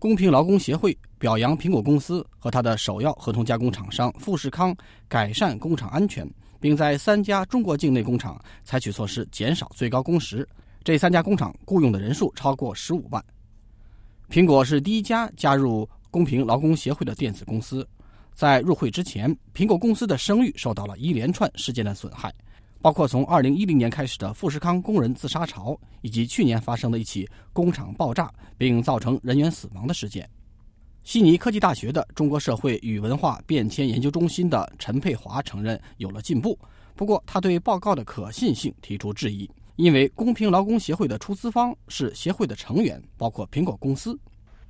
公平劳工协会表扬苹果公司和它的首要合同加工厂商富士康改善工厂安全，并在3家中国境内工厂采取措施减少最高工时。这3家工厂雇佣的人数超过15万。苹果是第一家加入公平劳工协会的电子公司。在入会之前，苹果公司的声誉受到了一连串事件的损害，包括从2010年开始的富士康工人自杀潮，以及去年发生的一起工厂爆炸并造成人员死亡的事件。悉尼科技大学的中国社会与文化变迁研究中心的陈佩华承认有了进步，不过他对报告的可信性提出质疑，因为公平劳工协会的出资方是协会的成员，包括苹果公司。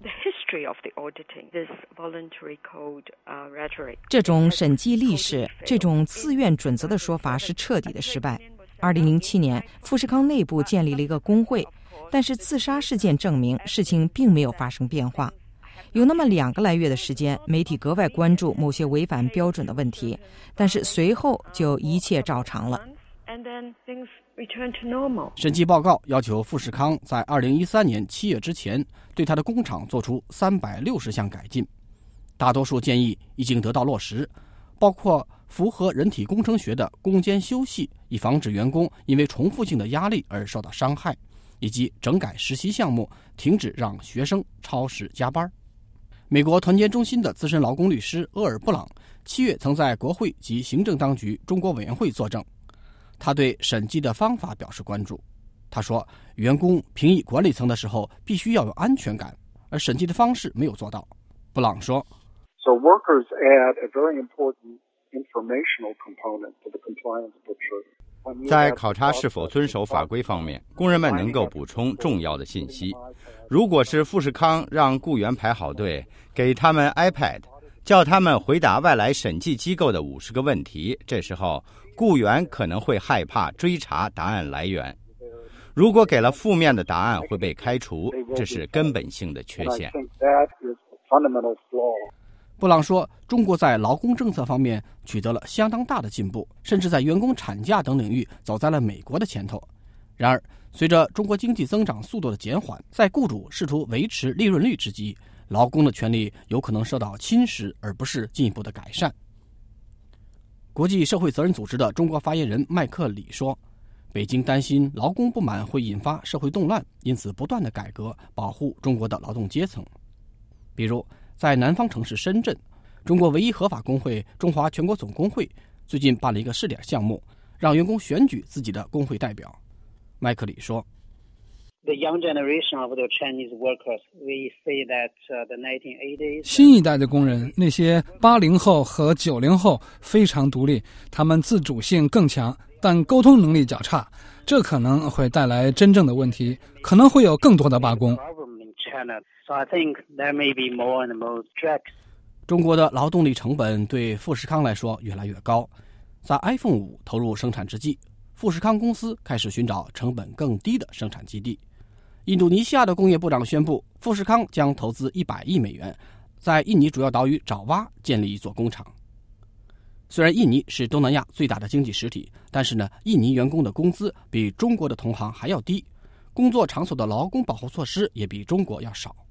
这种审计历史，这种自愿准则的说法是彻底的失败。2007年，富士康内部建立了一个工会，但是自杀事件证明事情并没有发生变化。有那么2个来月的时间，媒体格外关注某些违反标准的问题，但是随后就一切照常了。 审计报告要求富士康在2013年7月之前对他的工厂做出360项改进，大多数建议已经得到落实，包括符合人体工程学的工间休息，以防止员工因为重复性的压力而受到伤害，以及整改实习项目，停止让学生超时加班。美国团结中心的资深劳工律师厄尔·布朗7月曾在国会及行政当局中国委员会作证，他对审计的方法表示关注。他说，员工评议管理层的时候必须要有安全感，而审计的方式没有做到。布朗说， So workers add a very important informational component to the compliance picture. 在考察是否遵守法规方面，工人们能够补充重要的信息。如果是富士康让雇员排好队，给他们 iPad， 叫他们回答外来审计机构的50个问题，这时候雇员可能会害怕追查答案来源。如果给了负面的答案，会被开除，这是根本性的缺陷。 布朗说，中国在劳工政策方面取得了相当大的进步，甚至在员工产假等领域走在了美国的前头。然而，随着中国经济增长速度的减缓，在雇主试图维持利润率之际，劳工的权利有可能受到侵蚀，而不是进一步的改善。国际社会责任组织的中国发言人麦克里说，北京担心劳工不满会引发社会动乱，因此不断的改革保护中国的劳动阶层。比如在南方城市深圳，中国唯一合法工会中华全国总工会最近办了一个试点项目，让员工选举自己的工会代表。麦克里说， The young generation of the Chinese workers, we say that the 1980s 新一代的工人，那些80后和90后非常独立，他们自主性更强，但沟通能力较差，这可能会带来真正的问题，可能会有更多的罢工。 So I think there may be more and more strikes. 中国的劳动力成本对富士康来说越来越高。在 iPhone 5投入生产之际，富士康公司开始寻找成本更低的生产基地。印度尼西亚的工业部长宣布，富士康将投资100亿美元，在印尼主要岛屿爪哇建立一座工厂。虽然印尼是东南亚最大的经济实体，但是呢，印尼员工的工资比中国的同行还要低，工作场所的劳工保护措施也比中国要少。